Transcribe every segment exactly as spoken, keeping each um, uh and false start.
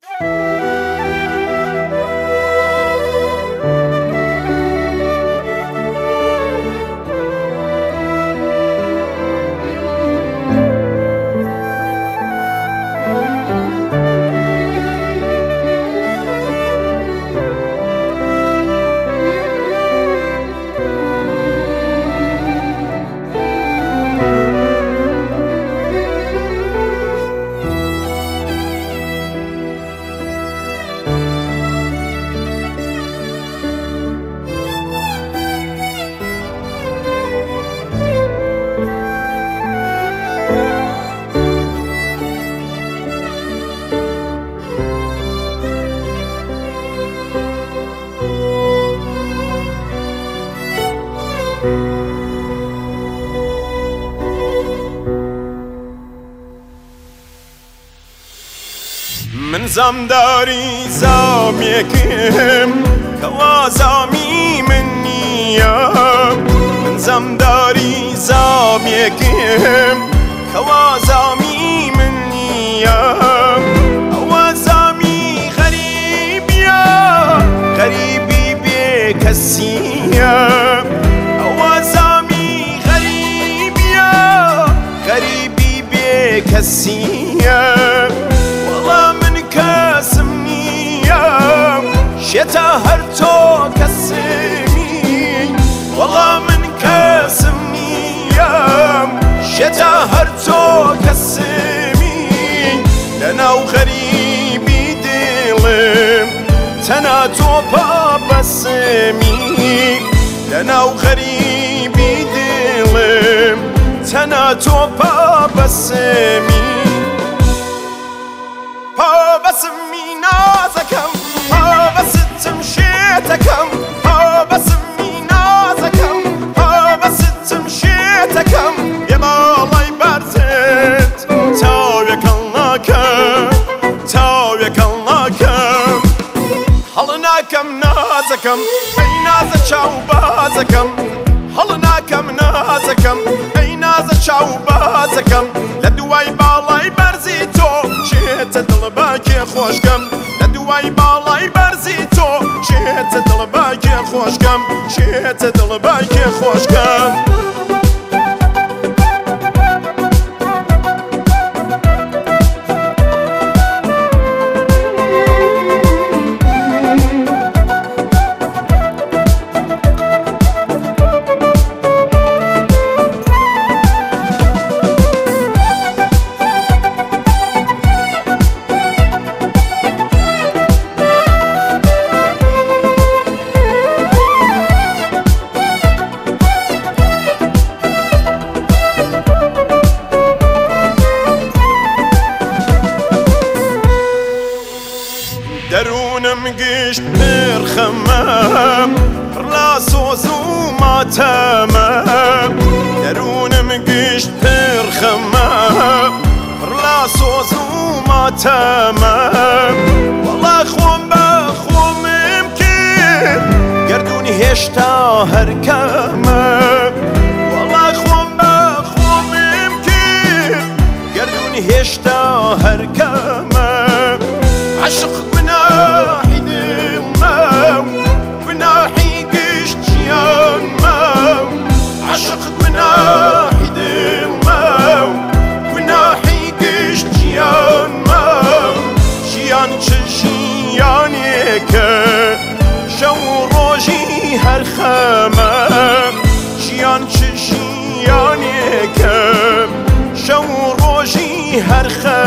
من زمداری زامیکم کوا زامی منیم من زمداری زامیکم کوا زامی منیم او زامی غریبیا غریبی بی کسیم او زامی غریبیا غریبی بی کسیم شتا هر تو کسمی والله من کسم نیم شتا هر تو کسمی لنا و غریبی دلم تنا تو بسمی لنا و غریبی دلم تنا تو بسمی بسمی نازکم بس تمشيتكم بس مينازكم بس تمشيتكم يا الله يبرزت تاويك اللهكم تاويك اللهكم حلناكم نازكم اي نازك شوبازكم حلناكم نازكم اي نازك شوبازكم لدواي بالله يبرزيتو شيت دلبك خوشكم لدواي بالله يبرزيتو شيت دلبك خوشكم شيت دلبك خوشكم درونم گشت برخمم راسوز و ماتمم درونم گشت برخمم راسوز و ماتمم والله خوم بخومم که گردونی هشتا هر کمم والله خوم بخومم که گردونی هشتا هر کمم عشق بناحي دمام بناحي قشت جيان مام عشق بناحي دمام بناحي قشت جيان مام جيان جيانيك شو روجي هر خمام جيان جيانيك شو روجي هر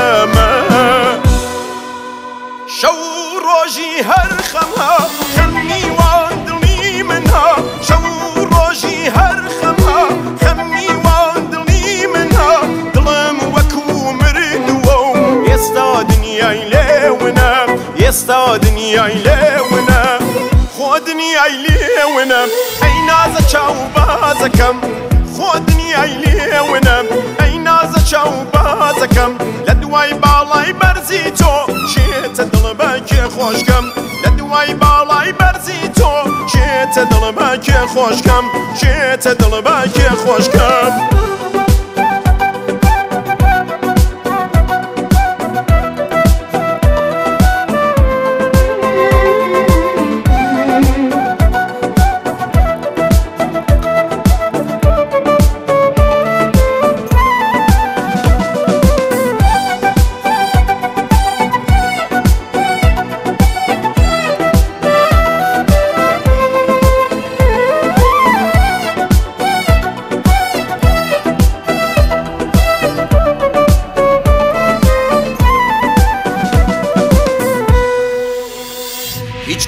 خمام شو روجي هر خمها خمني واندلني منها شو روجي هر خمها خمني واندلني منها ظلم وكو مردو يستا دنياي لونا يستا دنياي لونا خودني اي لونا اي نازا شو بازكم خودني اي لونا اي نازا شو بازكم لدواي بالاي برزيتو شيت دلبك خوشكم لدواي بالاي برزيتو شيت دلبك خوشكم شيت دلبك خوشكم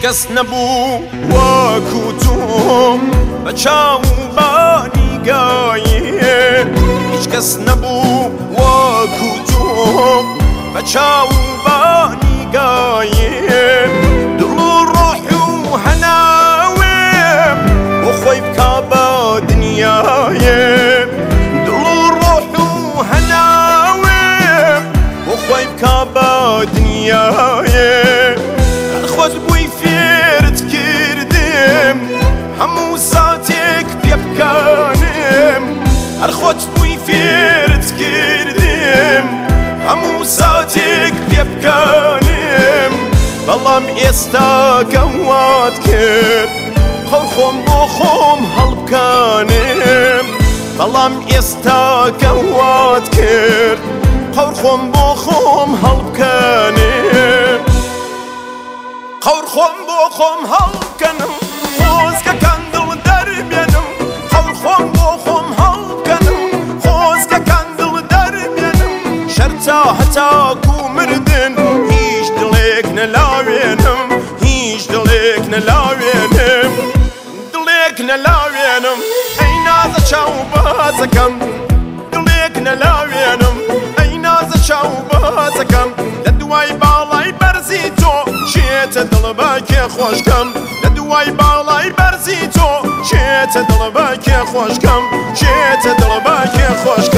کەس نەبوو وەکو تۆم بە چاوبانی گایێ هیچ کەس نەبوو وەکو تۆم بە چاوبانی گایێ دڵ و ڕۆح و هەناوێم بۆ خۆی بکا بە دنیایێ دڵ و ڕۆح و هەناوێم بۆ خۆی بکا بە دنیایێ خۆت بووی فێرت کردم هەموو ساتێک پێ بکانم هەر خۆت بووی فێرت کردم هەموو ساتێک پێ بکانم بەڵام ئێستا کەوات کرد خەڵ خۆم بۆ خۆم هەڵبکانم بەڵام ئێستا کەوات کرد قەور خۆم بۆ خۆم هەڵبکانم قەور خۆم بۆ خۆم هەڵبکەنم خۆزگەکان دڵ دەربێنم قەور خۆم بۆ خۆم هەڵبکەنم خۆزگەکان دڵ دەربێنم شەرتا هەتاکو مردن هیچ دڵێک نەلاوێنم هیچ دڵێک نەلاوێنم دڵێک نەلاوێنم ئەی نازە چاوبازەکەم دڵێک نەلاوێنم ئەی نازە چاوبازەکەم لە دوای باڵای بەرزی تۆ چێتە دڵ بە کێخۆشکەم لە دوای باڵای بەرزی تۆ چێتە دڵ بە کێخۆشکەم چێتە دڵ بە کێخۆشکەم